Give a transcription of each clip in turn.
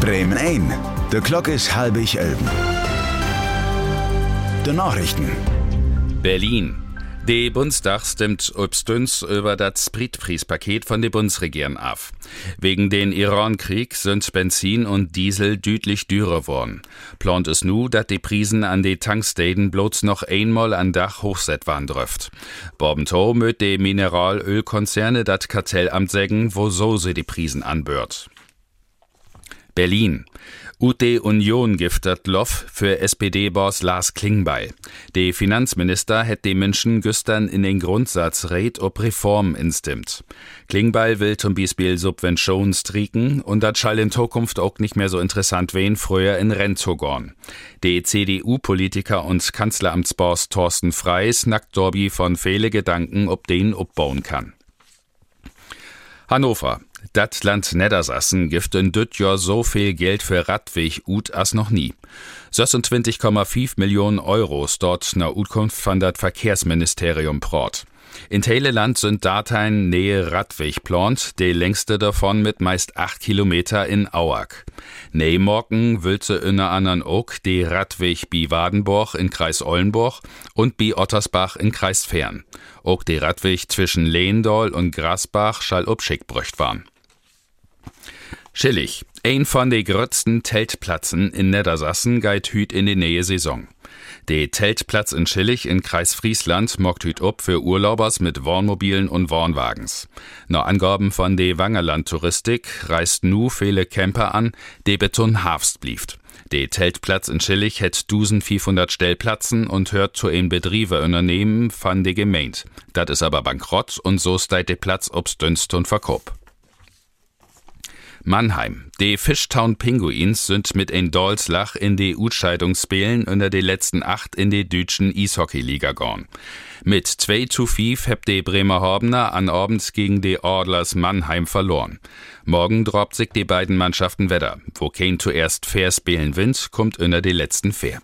Bremen 1. De klok is 10:30. De Nachrichten. Berlin. Der Bundestag stimmt obstüns über das Spritpreispaket von der Bundesregierung ab. Wegen den Iran-Krieg sind Benzin und Diesel deutlich teurer worden. Plant es nu, dass die Preisen an die Tankstellen bloß noch einmal an Dach hochset waren dürft. Bobento möt die Mineralölkonzerne das Kartellamt sägen, wo so sie die Preisen anbört. Berlin. UT Union giftet Loff für SPD-Boss Lars Klingbeil. Der Finanzminister hat die Menschen gestern in den Grundsatzrät ob Reform instimmt. Klingbeil will zum Beispiel Subventionen striken und das schall in Zukunft auch nicht mehr so interessant wie früher in Rente gehen. Der CDU-Politiker und Kanzleramtsboss Thorsten Frey snackt Dorbi von viele Gedanken, ob den abbauen kann. Hannover. Dat Land Niedersachsen gibt in düt Jahr so viel Geld für Radweg ut as noch nie. 26,5 Millionen Euro dort na Utkunft von dat Verkehrsministerium prot. In Tele Land sind Dateien nähe Radweg plant, de längste davon mit meist 8 Kilometer in Auag. Nähe morgen will se inner anderen auch de Radweg bi Wadenborch in Kreis Ollenborch und bi Ottersbach in Kreis Fern. Auch de Radweg zwischen Lehndal und Grasbach schall obschickbrücht waren. Schillig. Ein von de grötzten Teltplatzen in Niedersachsen geht hüt in die nähe Saison. Der Teltplatz in Schillig in Kreis Friesland mockt hüt ob für Urlaubers mit Wohnmobilen und Wohnwagens. Nach Angaben von de Wangerland Touristik reist nu viele Camper an, de beton Hafst blieft. Der Teltplatz in Schillig hätt 1500 Stellplatzen und hört zu ein Betrieberunternehmen von de Gemeint. Dat is aber bankrott und so steit de Platz ob's dünst und Verkauf. Mannheim. Die Fishtown Pinguins sind mit ein Dolzlach in die Utscheidungsspielen unter die letzten 8 in die deutschen Eishockey-Liga gone. Mit 2:5 habt die Bremerhavener an abends gegen die Adlers Mannheim verloren. Morgen droppt sich die beiden Mannschaften Wetter. Wo kein zuerst fair spielen Wind, kommt unter die letzten fair.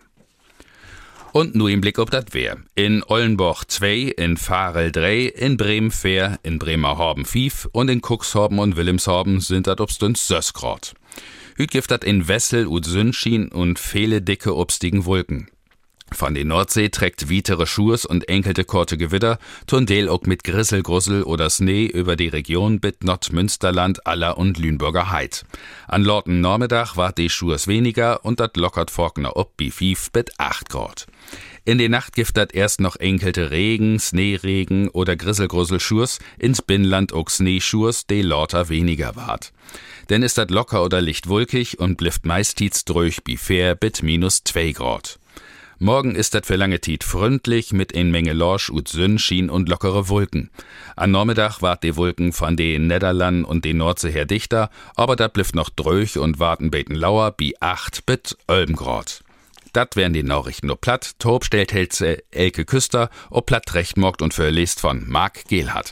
Und nur im Blick auf das Wehr. In Ollenborch 2, in Varel 3, in Bremen 4, in Bremerhaven 5 und in Cuxhaven und Wilhelmshaven sind das obstüns 6 Grad. Hüt gibt dat in Wessel und Sünschien und viele dicke obstigen Wolken. Von der Nordsee trägt wietere Schurs und enkelte korte Gewitter, Tundel auch mit Grisselgrussel oder Schnee über die Region bit Nordmünsterland, Aller und Lüneburger Heid. An Lorten Nachmittag ward die Schurs weniger und dat lockert Forkner ob bi 5 bit 8 Grad. In der Nacht gibt dat erst noch enkelte Regen, Schneeregen oder Grisselgrussel-Schurs, ins Binnenland auch Schneeschurs, de lauter weniger ward. Denn ist dat locker oder licht wolkig und blifft meistens durch bi 4 bit -2 Grad. Morgen ist das für lange Zeit freundlich mit ein Menge Lorsch und Sonnenschein und lockere Wolken. Am Nachmittag wart die Wolken von den Niederlanden und den Nordsee her dichter, aber dat blifft noch dröch und warten beten lauer bi 8 bit 11 Grad. Dat wären die Nachrichten nur platt. Torb stellt Elke Küster, ob platt recht mockt und verlest von Marc Gehlhardt.